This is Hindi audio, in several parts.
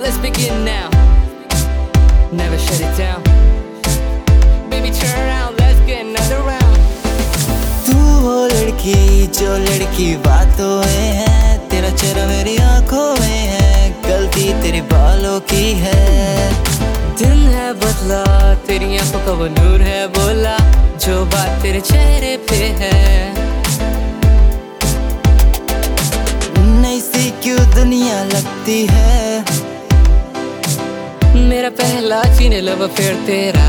Let's begin now. Never shut it down. Baby turn around, let's get another round. तू वो लड़की जो लड़की बातों में है, तेरा चेहरा मेरी आंखों में है, गलती तेरे बालों की है। दिन है बदला, तेरी आंखों का वो नूर है बोला, जो बात तेरे चेहरे पे है। नई सी क्यों दुनिया लगती है, मेरा पहला सीने लव अफेयर तेरा,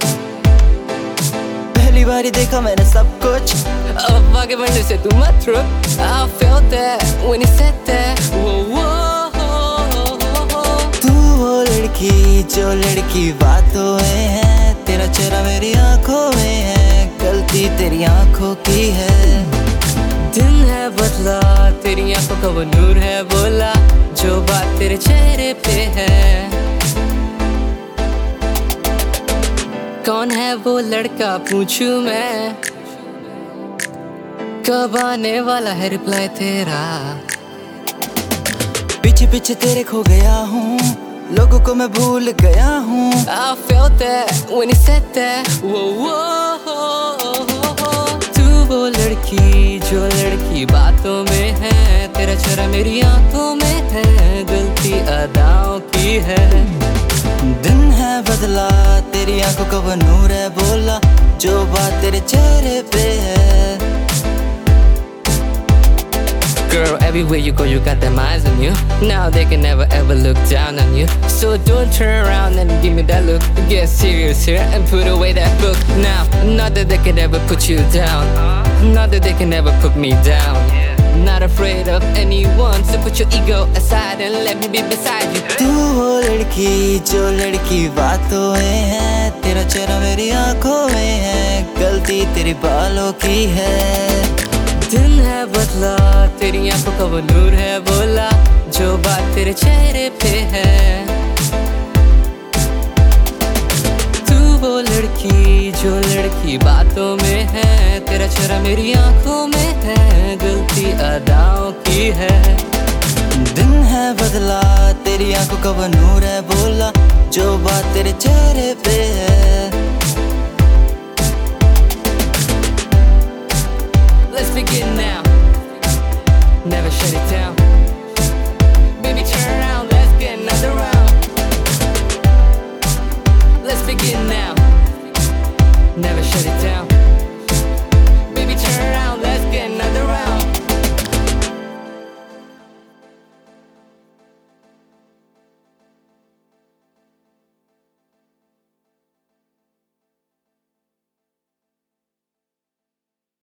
पहली बार ही देखा मैंने सब कुछ, अब आगे बढ़ने से तू मत रुक। I felt that when he said that. Whoa, whoa. तू वो लड़की जो लड़की बातों में है, तेरा चेहरा मेरी आंखों में है, गलती तेरी आंखों की है। दिन है बदला, तेरी आंखों का वो नूर है बोला, जो बात तेरे चेहरे पे है। कौन है वो लड़का पूछूं मैं, कब आने वाला है रिप्लाई तेरा। पीछे पीछे तेरे खो गया हूँ, लोगों को मैं भूल गया हूँ। I felt that when he said that. Whoa, whoa. तू वो लड़की जो लड़की बातों में है, तेरा चेहरा मेरी आंखों में है, गलती अदाओं की है। दिन है बदला, तेरी आंखों का वो नूर है बोला, जो बात तेरे चेहरे पे है। Girl, everywhere you go, you got them eyes on you. Now they can never ever look down on you. So don't turn around and give me that look. Get serious here and put away that book. Now, not that they can ever put you down, not that they can ever put me down. Not afraid of anyone, so put your ego aside and let me be beside you. तू वो लड़की जो लड़की बातों में है, तेरा चेहरा मेरी आंखों में है, गलती तेरे बालों की है। दिन है बदला, तेरी आंखों का वो नूर है बोला, जो बात तेरे चेहरे पे है। तू वो लड़की जो लड़की बातों में है, तेरा चेहरा मेरी आंखों में है, गलती अदाओं की है। दिन है बदला, तेरी आंखों का वो नूर है बोला, जो बात तेरे चेहरे पे है। Let's begin now. Never shut it down.